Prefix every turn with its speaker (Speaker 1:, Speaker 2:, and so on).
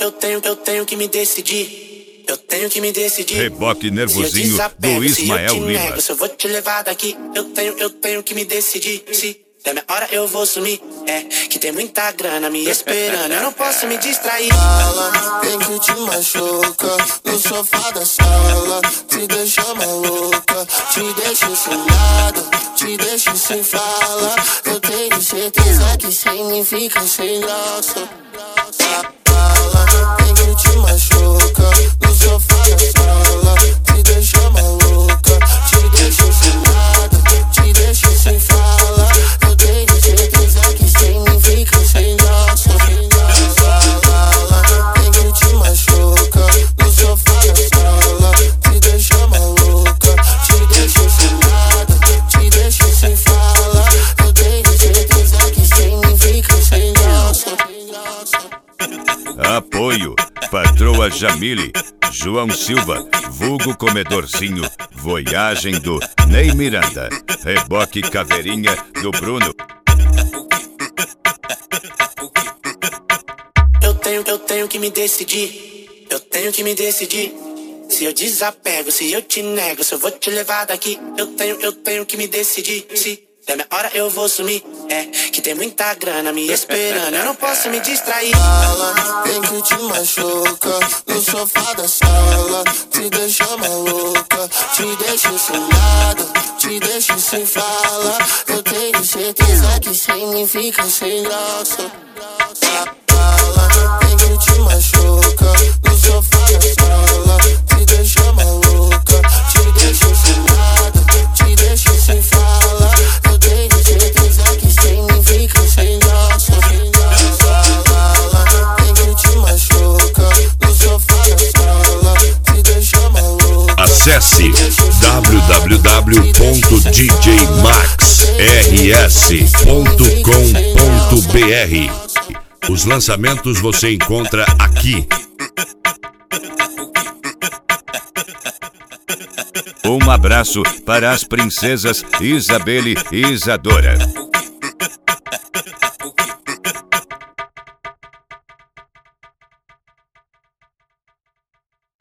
Speaker 1: Eu tenho que me decidir. Eu tenho que me decidir.
Speaker 2: Reboque nervosinho do Ismael Lima.
Speaker 1: Se eu vou te levar daqui, eu tenho que me decidir. Se der minha hora eu vou sumir. É que tem muita grana me esperando, eu não posso me distrair.
Speaker 3: Fala, tem que te machuca no sofá da sala, te deixa maluca, te deixa sem nada, te deixa sem fala. Eu tenho certeza que sem mim fica sem graça. Fala, tem que te machuca no sofá da sala, te deixa maluca, te deixa sem nada, te deixa sem fala. Eu tenho certeza que sem mim fica sem graça. Fala, tem que te machuca no sofá da sala, te deixa maluca, te deixa sem nada, te deixa sem fala. Eu tenho certeza que sem mim fica sem graça.
Speaker 2: Apoio, Patroa Jamile, João Silva, vulgo Comedorzinho, Voyagem do Ney Miranda, Reboque Caveirinha do Bruno.
Speaker 1: Eu tenho que me decidir. Eu tenho que me decidir. Se eu desapego, se eu te nego, se eu vou te levar daqui, eu tenho que me decidir. Se der minha hora eu vou sumir. É que tem muita grana me esperando, eu não posso me distrair.
Speaker 3: Fala, tem que te machuca no sofá da sala, te deixa maluca, te deixa sem nada, te deixa sem fala. Eu tenho certeza que sem mim fica sem graça. Fala, tem que te machuca no sofá da sala, te deixa maluca, te deixa sem nada, te deixa sem fala. Eu tenho certeza que sem mim fica sem graça. Fala, tem que te machuca no sofá da sala, te deixa maluca.
Speaker 4: Acesse www.djmaxrs.com.br. Os lançamentos você encontra aqui.
Speaker 2: Um abraço para as princesas Isabelle e Isadora.